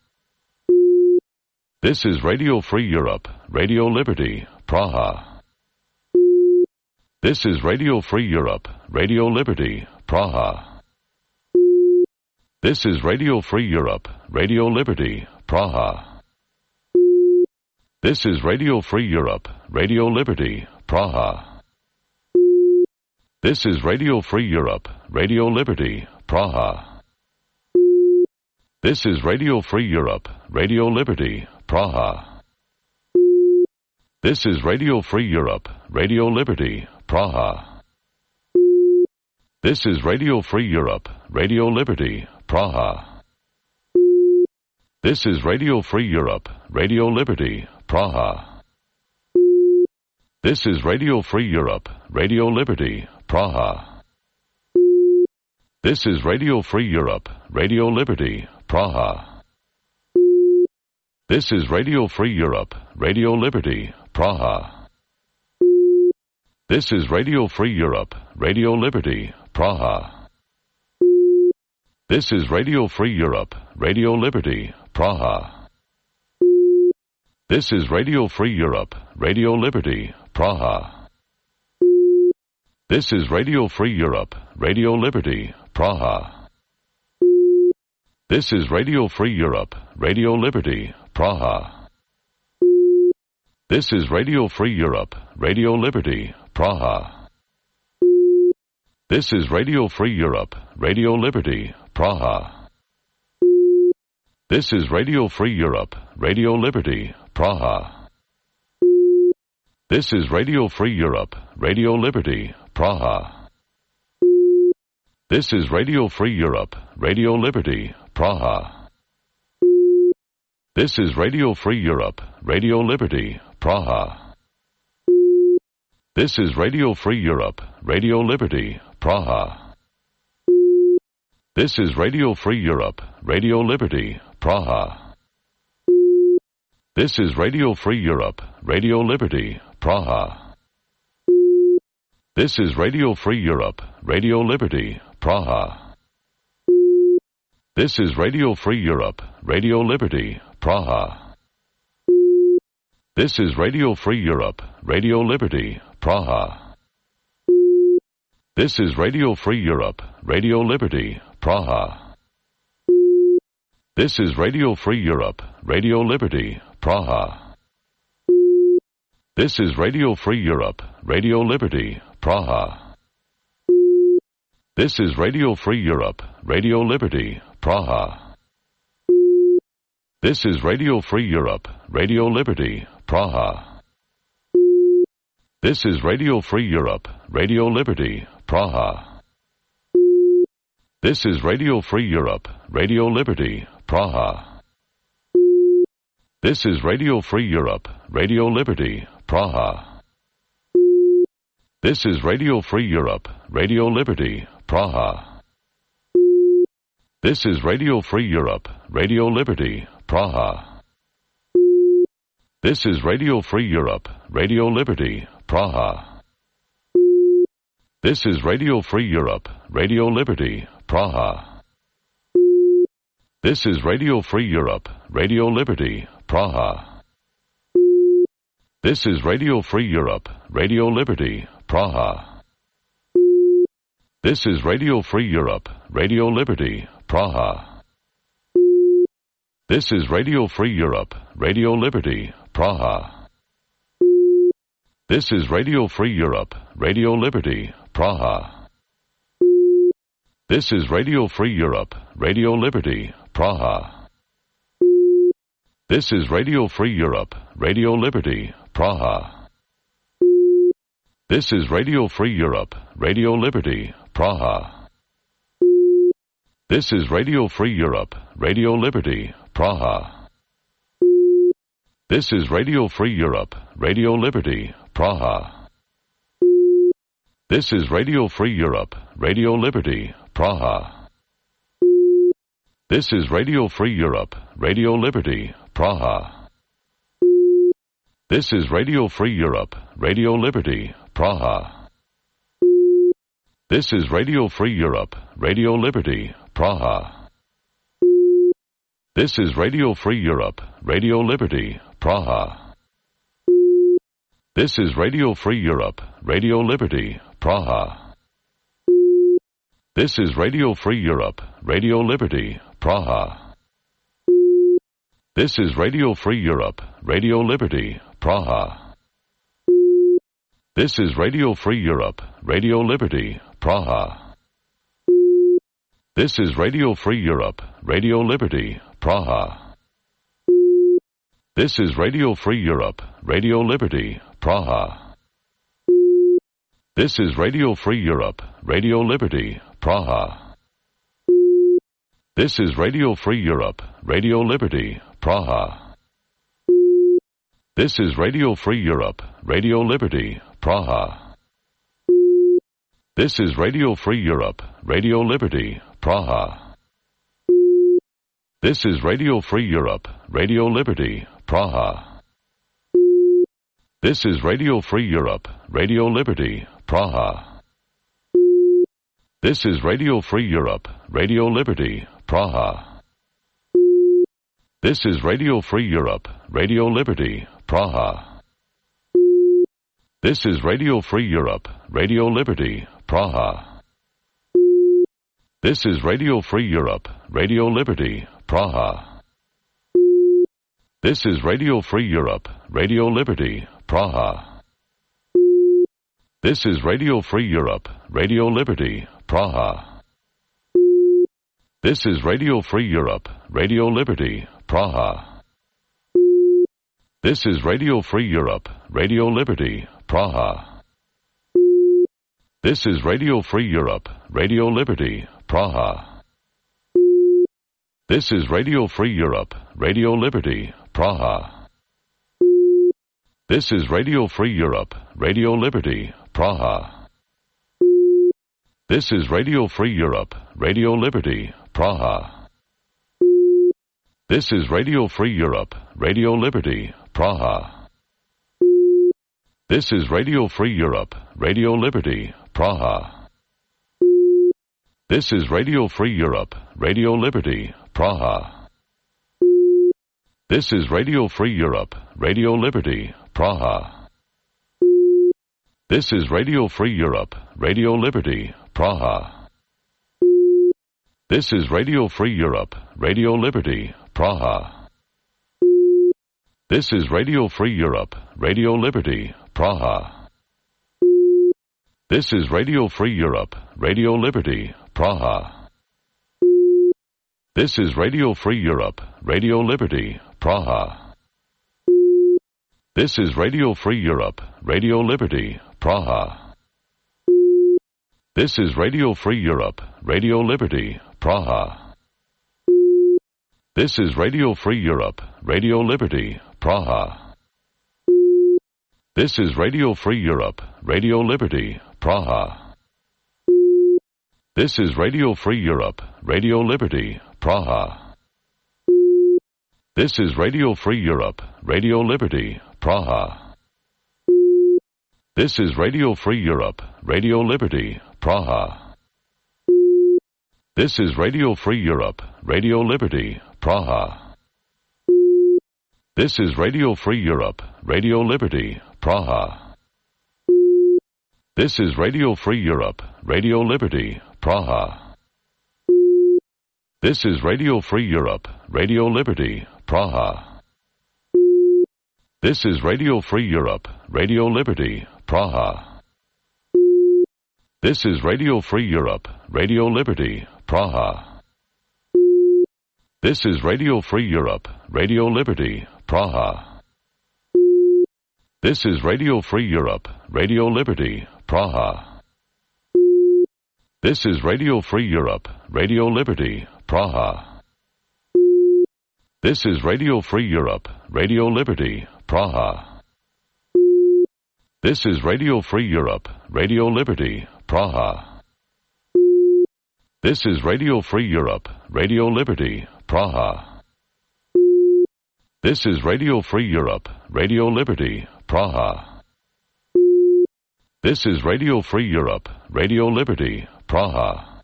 This is Radio Free Europe, Radio Liberty, Praha. This is Radio Free Europe, Radio Liberty, Praha. This is Radio Free Europe, Radio Liberty, Praha. This is Radio Free Europe, Radio Liberty, Praha. This is Radio Free Europe, Radio Liberty, Praha. This is Radio Free Europe, Radio Liberty, Praha. This is Radio Free Europe, Radio Liberty, Praha. This is Radio Free Europe, Radio Liberty, Praha. This is Radio Free Europe, Radio Liberty, Praha. This is Radio Free Europe, Radio Liberty, Praha. This is Radio Free Europe, Radio Liberty, Praha. This is Radio Free Europe, Radio Liberty, Praha. This is Radio Free Europe, Radio Liberty, Praha. This is Radio Free Europe, Radio Liberty, Praha. This is Radio Free Europe, Radio Liberty, Praha. This is Radio Free Europe, Radio Liberty, Praha. This is Radio Free Europe, Radio Liberty, Praha. This is Radio Free Europe, Radio Liberty, Praha. This is Radio Free Europe, Radio Liberty, Praha. This is Radio Free Europe, Radio Liberty, Praha. This is Radio Free Europe, Radio Liberty, Praha. This is Radio Free Europe, Radio Liberty, Praha. This is Radio Free Europe, Radio Liberty, Praha. This is Radio Free Europe, Radio Liberty, Praha. This is Radio Free Europe, Radio Liberty, Praha. This is Radio Free Europe, Radio Liberty, Praha. This is Radio Free Europe, Radio Liberty, Praha. This is Radio Free Europe, Radio Liberty, Praha. This is Radio Free Europe, Radio Liberty, Praha. This is Radio Free Europe, Radio Liberty, Praha. This is Radio Free Europe, Radio Liberty, Praha. This is Radio Free Europe, Radio Liberty, Praha. This is Radio Free Europe, Radio Liberty, Praha. This is Radio Free Europe, Radio Liberty, Praha. This is Radio Free Europe, Radio Liberty, Praha. This is Radio Free Europe, Radio Liberty, Praha. This is Radio Free Europe, Radio Liberty, Praha. This is Radio Free Europe, Radio Liberty, Praha. This is Radio Free Europe, Radio Liberty, Praha. This is Radio Free Europe, Radio Liberty, Praha. This is Radio Free Europe, Radio Liberty, Praha. This is Radio Free Europe, Radio Liberty, Praha. This is Radio Free Europe, Radio Liberty, Praha. This is Radio Free Europe, Radio Liberty, Praha. This is Radio Free Europe, Radio Liberty, Praha. This is Radio Free Europe, Radio Liberty, Praha. This is Radio Free Europe, Radio Liberty, Praha. This is Radio Free Europe, Radio Liberty, Praha. This is Radio Free Europe, Radio Liberty, Praha. This is Radio Free Europe, Radio Liberty, Praha. This is Radio Free Europe, Radio Liberty, Praha. This is Radio Free Europe, Radio Liberty, Praha. This is Radio Free Europe, Radio Liberty, Praha. This is Radio Free Europe, Radio Liberty, Praha. This is Radio Free Europe, Radio Liberty, Praha. This is Radio Free Europe, Radio Liberty, Praha. This is Radio Free Europe, Radio Liberty, Praha. This is Radio Free Europe, Radio Liberty, Praha. This is Radio Free Europe, Radio Liberty, Praha. This is Radio Free Europe, Radio Liberty, Praha. This is Radio Free Europe, Radio Liberty, Praha. This is Radio Free Europe, Radio Liberty, Praha. This is Radio Free Europe, Radio Liberty, Praha. This is Radio Free Europe, Radio Liberty, Praha. This is Radio Free Europe, Radio Liberty, Praha. This is Radio Free Europe, Radio Liberty, Praha. This is Radio Free Europe, Radio Liberty, Praha. This is Radio Free Europe, Radio Liberty, Praha. This is Radio Free Europe, Radio Liberty, Praha. This is Radio Free Europe, Radio Liberty, Praha. This is Radio Free Europe, Radio Liberty, Praha. This is Radio Free Europe, Radio Liberty, Praha. This is Radio Free Europe, Radio Liberty, Praha. This is Radio Free Europe, Radio Liberty, Praha. This is Radio Free Europe, Radio Liberty, Praha. This is Radio Free Europe, Radio Liberty, Praha. This is Radio Free Europe, Radio Liberty, Praha. This is Radio Free Europe, Radio Liberty, Praha. This is Radio Free Europe, Radio Liberty, Praha. This is Radio Free Europe, Radio Liberty, Praha. This is Radio Free Europe, Radio Liberty, Praha. This is Radio Free Europe, Radio Liberty, Praha. This is Radio Free Europe, Radio Liberty, Praha. This is Radio Free Europe, Radio Liberty, Praha. This is Radio Free Europe, Radio Liberty, Praha. This is Radio Free Europe, Radio Liberty, Praha. This is Radio Free Europe, Radio Liberty, Praha. This is Radio Free Europe, Radio Liberty, Praha. This is Radio Free Europe, Radio Liberty, Praha. This is Radio Free Europe, Radio Liberty, Praha. This is Radio Free Europe, Radio Liberty, Praha. This is Radio Free Europe, Radio Liberty, Praha. This is Radio Free Europe, Radio Liberty, Praha. This is Radio Free Europe, Radio Liberty, Praha. This is Radio Free Europe, Radio Liberty, Praha. This is Radio Free Europe, Radio Liberty, Praha. This is Radio Free Europe, Radio Liberty, Praha. This is Radio Free Europe, Radio Liberty, Praha. This is Radio Free Europe, Radio Liberty, Praha. This is Radio Free Europe, Radio Liberty, Praha. This is Radio Free Europe, Radio Liberty, Praha. This is Radio Free Europe, Radio Liberty, Praha. This is Radio Free Europe, Radio Liberty, Praha. This is Radio Free Europe, Radio Liberty, Praha. This is Radio Free Europe, Radio Liberty, Praha. This is Radio Free Europe, Radio Liberty, Praha. This is Radio Free Europe, Radio Liberty, Praha. This is Radio Free Europe, Radio Liberty, Praha. This is Radio Free Europe, Radio Liberty, Praha. This is Radio Free Europe, Radio Liberty, Praha.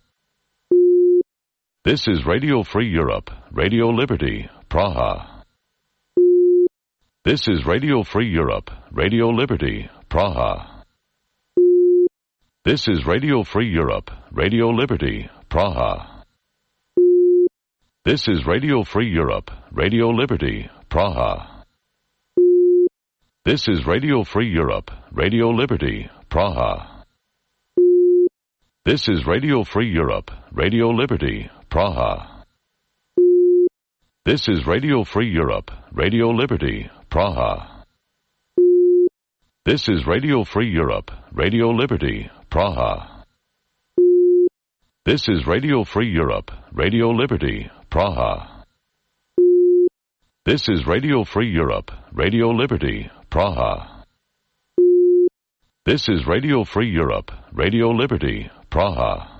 This is Radio Free Europe, Radio Liberty, Praha. This is Radio Free Europe, Radio Liberty, Praha. This is Radio Free Europe, Radio Liberty, Praha. This is Radio Free Europe, Radio Liberty, Praha. This is Radio Free Europe, Radio Liberty, Praha. This is Radio Free Europe, Radio Liberty, Praha. This is Radio Free Europe, Radio Liberty, Praha. This is Radio Free Europe, Radio Liberty, Praha. This is Radio Free Europe, Radio Liberty, Praha. This is Radio Free Europe, Radio Liberty, Praha. This is Radio Free Europe, Radio Liberty, Praha.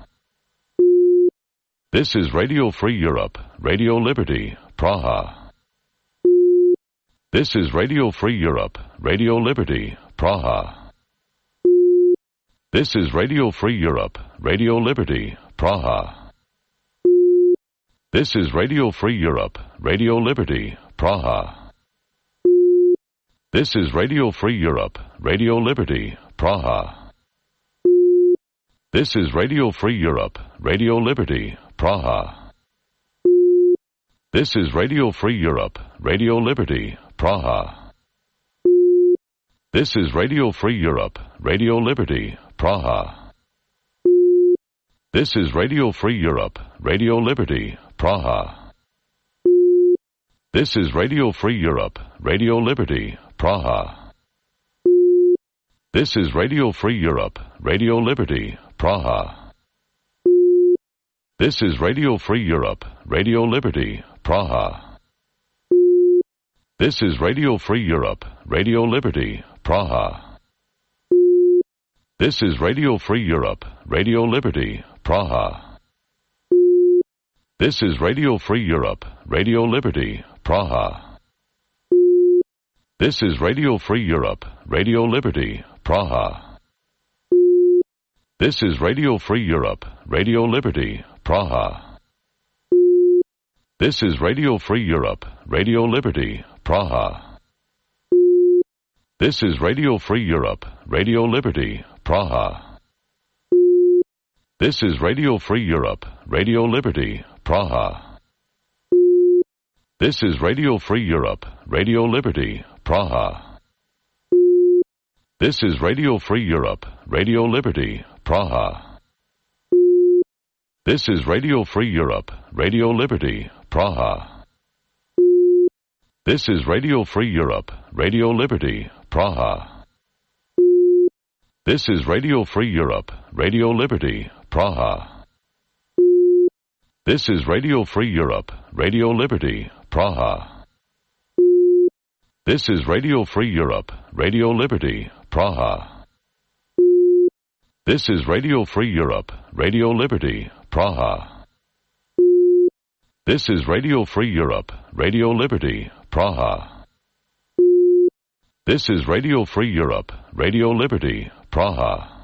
This is Radio Free Europe, Radio Liberty, Praha. This is Radio Free Europe, Radio Liberty, Praha. This is Radio Free Europe, Radio Liberty, Praha. This is Radio Free Europe, Radio Liberty, Praha. This is Radio Free Europe, Radio Liberty, Praha. This is Radio Free Europe, Radio Liberty, Praha. This is Radio Free Europe, Radio Liberty, Praha. This is Radio Free Europe, Radio Liberty, Praha. This is Radio Free Europe, Radio Liberty, Praha. This is Radio Free Europe, Radio Liberty, Praha. This is Radio Free Europe, Radio Liberty, Praha. This is Radio Free Europe, Radio Liberty, Praha. This is Radio Free Europe, Radio Liberty, Praha. This is Radio Free Europe, Radio Liberty, Praha. This is Radio Free Europe, Radio Liberty, Praha. This is Radio Free Europe, Radio Liberty, Praha. This is Radio Free Europe, Radio Liberty, Praha. This is Radio Free Europe, Radio Liberty, Praha. This is Radio Free Europe, Radio Liberty, Praha. This is Radio Free Europe, Radio Liberty, Praha. This is Radio Free Europe, Radio Liberty, Praha. This is Radio Free Europe, Radio Liberty, Praha. This is Radio Free Europe, Radio Liberty, Praha. This is Radio Free Europe, Radio Liberty, Praha. This is Radio Free Europe, Radio Liberty, Praha. This is Radio Free Europe, Radio Liberty, Praha. This is Radio Free Europe, Radio Liberty, Praha. This is Radio Free Europe, Radio Liberty, Praha. This is Radio Free Europe, Radio Liberty, Praha. This is Radio Free Europe, Radio Liberty, Praha.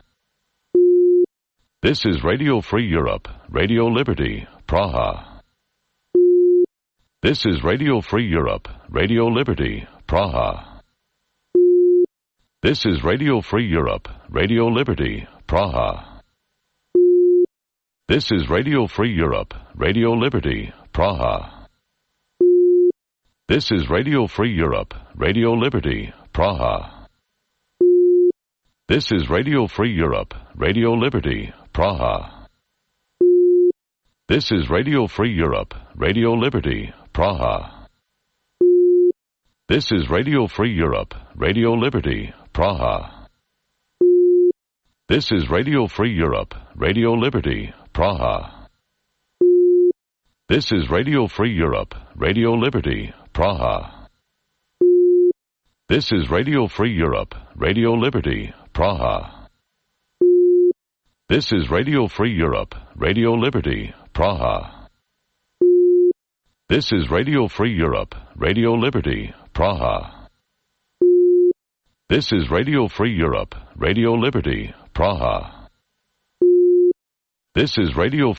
This is Radio Free Europe, Radio Liberty, Praha. This is Radio Free Europe, Radio Liberty, Praha. This is Radio Free Europe, Radio Liberty, Praha. This is Radio Free Europe, Radio Liberty, Praha. This is Radio Free Europe, Radio Liberty, Praha. This is Radio Free Europe, Radio Liberty, Praha. This is Radio Free Europe, Radio Liberty, Praha. This is Radio Free Europe, Radio Liberty, Praha. This is Radio Free Europe, Radio Liberty, Praha. This is Radio Free Europe, Radio Liberty, Praha. This is Radio Free Europe, Radio Liberty, Praha. This is Radio Free Europe, Radio Liberty, Praha. This is Radio Free Europe, Radio Liberty, Praha. This is Radio Free Europe, Radio Liberty, Praha. This is Radio